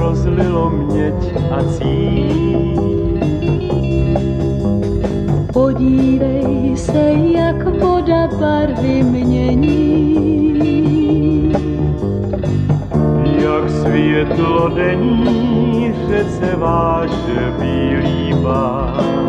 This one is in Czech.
rozlilo měď a cín. Podívej se, jak voda barvy mění. Jak světlo denní řece váže bílý pás.